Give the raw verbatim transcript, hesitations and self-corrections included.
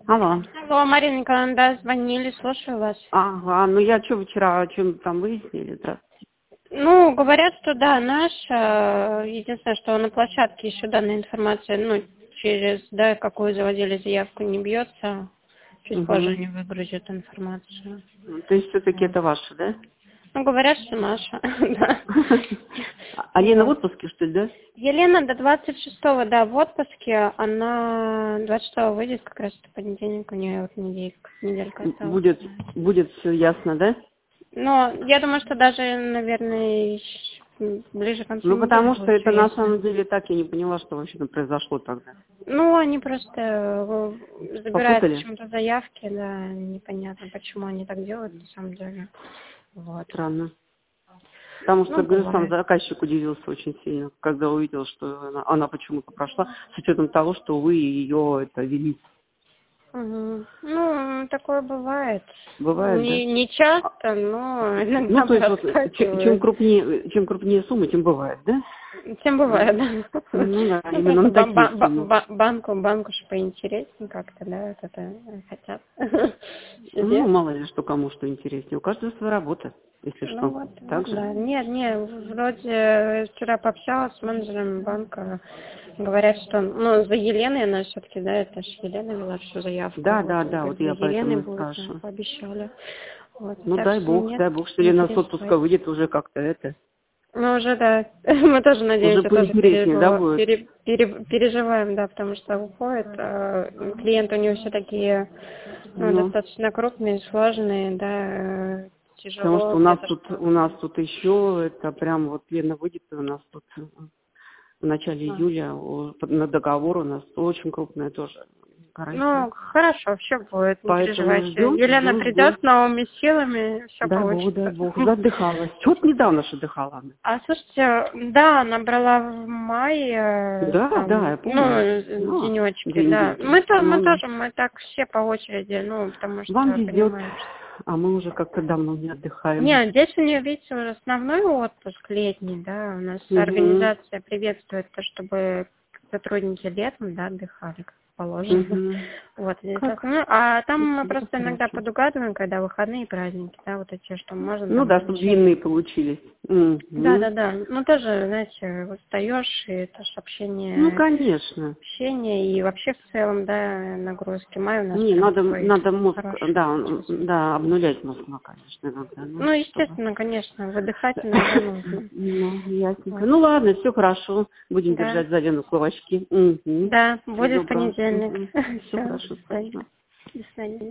Алло. Алло, Марина Николаевна, да, звонили, слушаю вас. Ага, ну я что, вчера о чем там выяснили, да? Ну, говорят, что да, наш, э, единственное, что на площадке еще данная информация, ну, через, да, какую заводили заявку, не бьется, чуть позже Угу. они выгрузят информацию. То есть все-таки Вот. это ваше, да? Ну, говорят, что наша, да. А Лена в Вот. отпуске, что ли, да? Елена до двадцать шестого, да, в отпуске, она двадцать шестого выйдет, как раз в понедельник, у нее вот неделька, неделька осталась. Будет, будет все ясно, да? Но я думаю, что даже, наверное, ещё ближе к концу Ну, недели потому что будет это всё на ясно. самом деле так, я не поняла, что вообще там произошло тогда. Ну, они просто э, забирают Попутали? почему-то заявки, да, непонятно, почему они так делают, на самом деле. Вот. Странно. Потому что, Ну, говорю, сам бывает. заказчик удивился очень сильно, когда увидел, что она, она почему-то прошла, с учетом того, что вы ее это вели. Мгм. Ну, такое бывает. Бывает, да? Не, не часто, но Ну, иногда то есть вот чем, чем проскакивает. крупнее, чем крупнее сумма, тем бывает, да? Тем бывает, да. Ну да, Ну, именно просто на ба- такие ба- ба- суммы. ба- банку, банку же поинтереснее как-то, да, вот это хотят Ну, себе. мало ли, что кому что интереснее. У каждого своя работа, если Ну что. вот, вот, Так же? да. Нет, нет, вроде вчера пообщалась с менеджером банка, говорят, что, ну, за Еленой она все-таки, да, это же Елена вела всю заявку, Да, вот, да, и да, говорит, вот за я поэтому Еленой и будет, да, спрашиваю. пообещали. Вот, Ну, так дай что бог, нет, дай бог, что не Лена с отпуска переживайте. выйдет уже как-то это. Ну, уже, да, мы тоже Уже надеемся, тоже поинтереснее, да, пережива- будет? пере- пере- переживаем, да, потому что уходит, э, клиенты у него все такие, ну, Ну, достаточно крупные, сложные, да, э, потому что тяжело у нас где-то тут, что. у нас тут еще, это прям вот Лена выйдет, и у нас тут э, в начале А. июля о, на договор у нас очень крупная тоже гарантия. Ну, хорошо, все будет, не Поэтому переживайте. ждем, Елена ждем, ждем. придет новыми силами, все Дай бог, дай получится. бог. Задыхалась. Вот недавно же отдыхала она. А слушайте, да, набрала в мае, э, Да, там, да, я ну, помню. Ну, денечки, две да. недельки. Мы, то, мы Ну, ну. тоже, мы так все по очереди, ну, потому Вам что везет, понимаем, что... а мы уже как-то давно не отдыхаем. Нет, здесь у нее, видите, уже основной отпуск летний, да, у нас Угу, организация приветствует то, чтобы сотрудники летом, да, отдыхали, как положено. угу. Вот, здесь Как? основной. А там мы Спасибо, просто иногда хорошо. подугадываем, когда выходные и праздники, да, вот эти, что можно Ну там в да, чтобы течение. длинные получились. Да, Угу. да, да. Ну, тоже, знаете, устаешь, и это ж Ну, общение, конечно. общение, и вообще в целом, да, нагрузки. Май у нас Не, прям надо, такой надо мозг, хороший да, получился. да, обнулять мозг, ну, конечно, иногда, ну, Ну, чтобы. естественно, конечно, выдыхать иногда нужно. Ну, ясненько. Вот. Ну ладно, все хорошо. Будем Да, держать за Лену кулачки. Угу. да, Всего будет доброго. понедельник. Угу. Все Все, до хорошо, свидания. спасибо. До свидания.